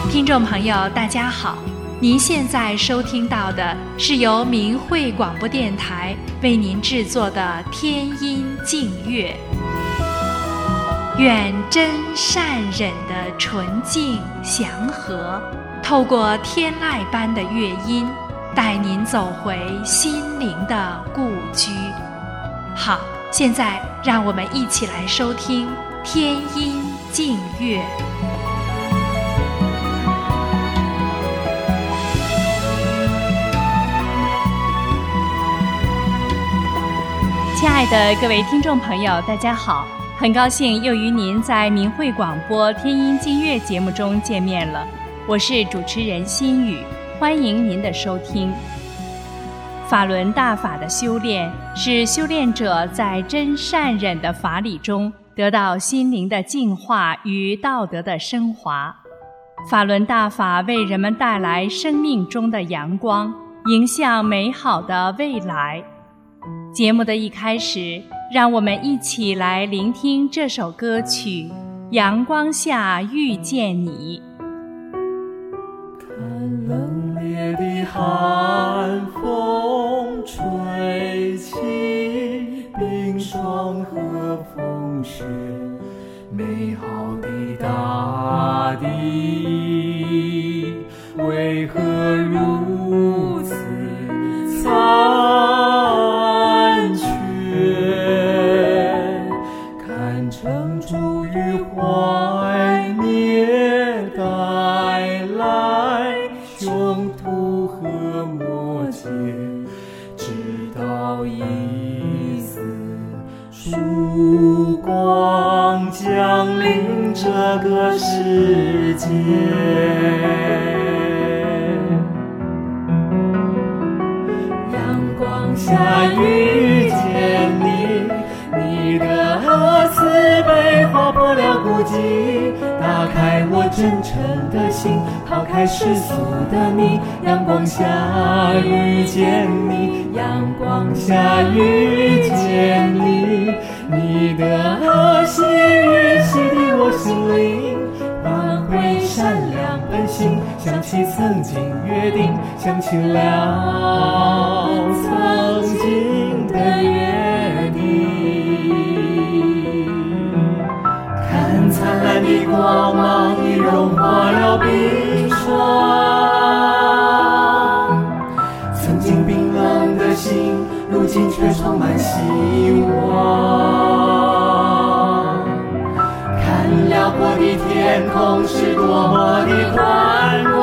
听众朋友大家好，您现在收听到的是由明慧广播电台为您制作的天音净乐。愿真善忍的纯净祥和，透过天籁般的乐音，带您走回心灵的故居。好，现在让我们一起来收听天音净乐。亲爱的各位听众朋友大家好，很高兴又与您在明慧广播天音净乐节目中见面了，我是主持人心雨，欢迎您的收听。法轮大法的修炼是修炼者在真善忍的法理中得到心灵的净化与道德的升华。法轮大法为人们带来生命中的阳光，迎向美好的未来。节目的一开始，让我们一起来聆听这首歌曲《阳光下遇见你》。 看冷冽的寒风吹起，冰霜和风雪，美好的大地为何如此残缺？看成珠与怀念带来穷途和摩诘，直到一丝曙光降临这个世界。阳光下遇见你，你的慈悲划破了孤寂，打开我真诚的心，抛开世俗的你。阳光下遇见你，阳光下遇见你，你的和谐与洗涤我心灵，挽回善良本性，想起曾经约定，想起了曾经的约定。看灿烂的光芒已融化了冰霜，曾经冰冷的心如今却充满希望。看辽阔的天空是多么的宽广，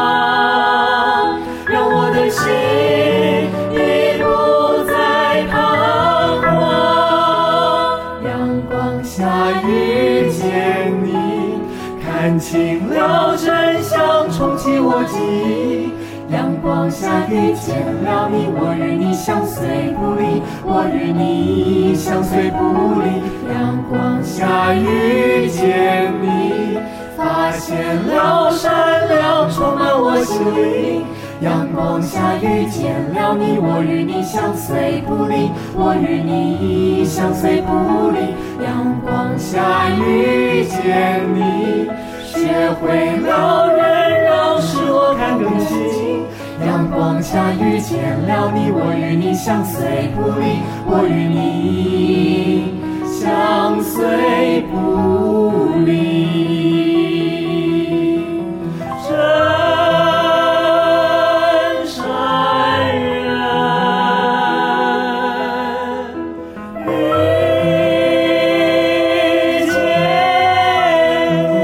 让我的心已不再彷徨。阳光下遇见你，看清了真相，重启我记忆。阳光下遇见了你，我与你相随不离，我与你相随不离。阳光下遇见你，发现了善良充满我心灵。阳光下遇见了你，我与你相随不离，我与你相随不离。阳光下遇见你，学会了忍让，使我看更清。阳光下遇见了你，我与你相随不离，我与你相随不离。真善人遇见你。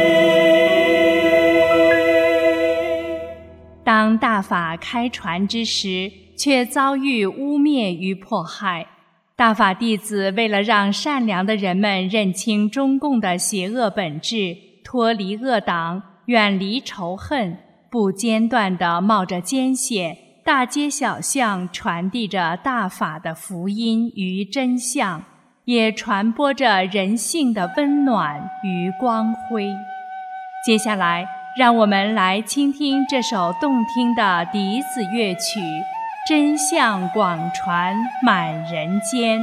当大法开传之时，却遭遇污蔑与迫害。大法弟子为了让善良的人们认清中共的邪恶本质，脱离恶党，远离仇恨，不间断地冒着艰险，大街小巷传递着大法的福音与真相，也传播着人性的温暖与光辉。接下来，让我们来倾听这首动听的笛子乐曲，真相广传满人间。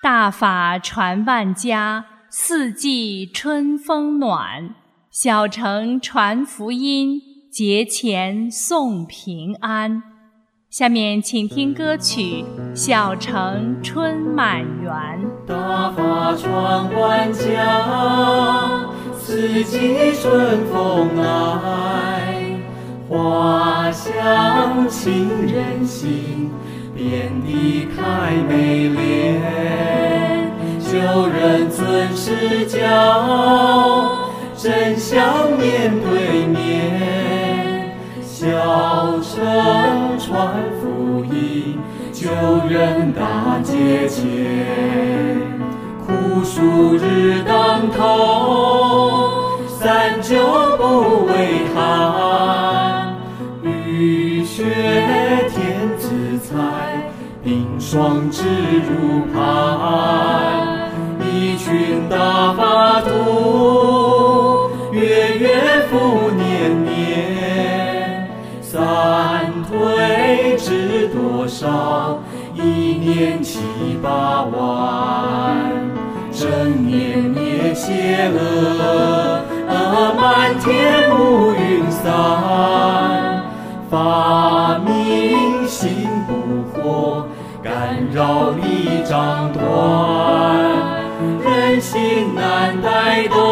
大法传万家，四季春风暖。小城传福音，节前送平安。下面请听歌曲《小城春满园》。 大法传万家，四季春风来。花香沁人心，遍地开美莲。旧人尊师教，真相面对面。小城传福音，救人大节前。苦暑日当头，三九不为寒。雨雪天子彩，冰霜直入盘。一群大法度，月月复年年。三推知多少？一年7、8万。正念灭邪恶，满天乌云散。法明心不惑，干扰力掌断。人心难带动，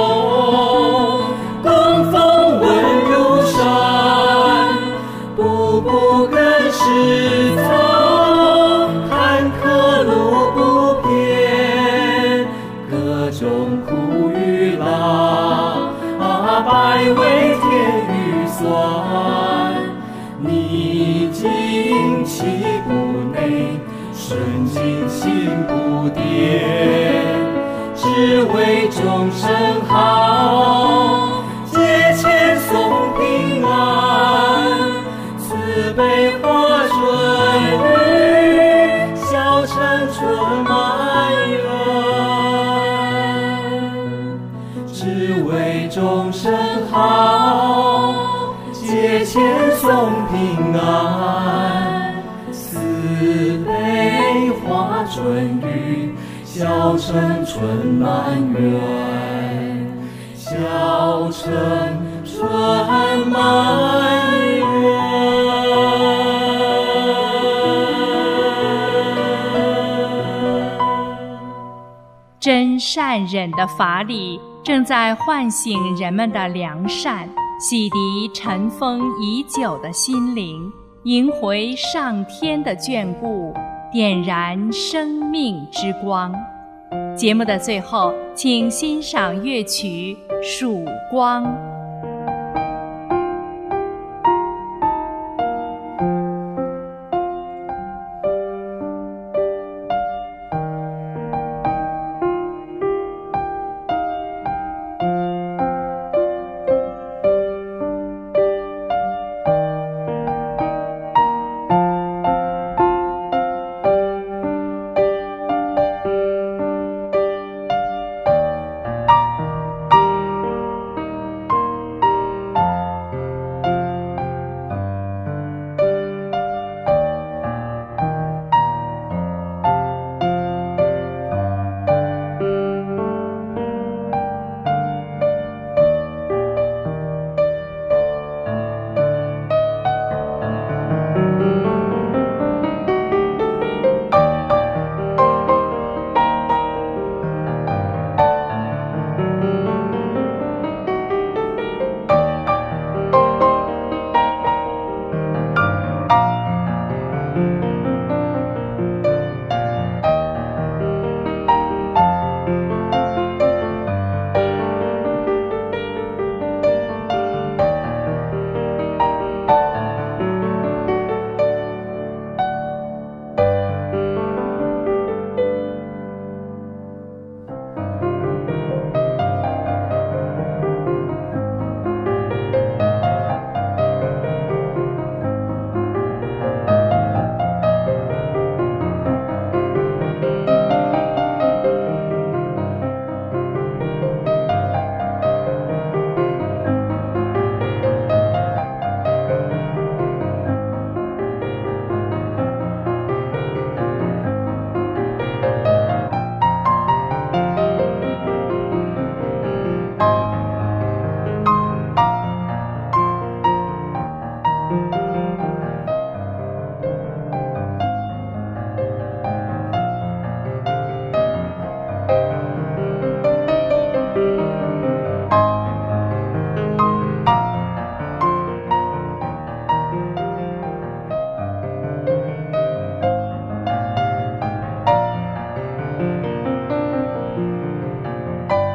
供奉稳如山。步步跟师从，坎坷路不偏。各种苦与辣，百味甜与酸。逆境气不馁，顺境心不颠。只为众生好，节前送平安。慈悲化春雨，小城春满园。只为众生好，节前送平安。慈悲化春雨，小城春满园。小城春满园。 真善忍的法理正在唤醒人们的良善，洗涤尘封已久的心灵，迎回上天的眷顾，点燃生命之光。节目的最后，请欣赏乐曲《曙光》。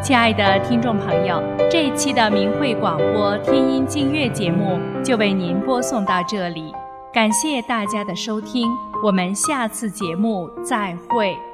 亲爱的听众朋友，这一期的明慧广播天音净乐节目就为您播送到这里，感谢大家的收听，我们下次节目再会。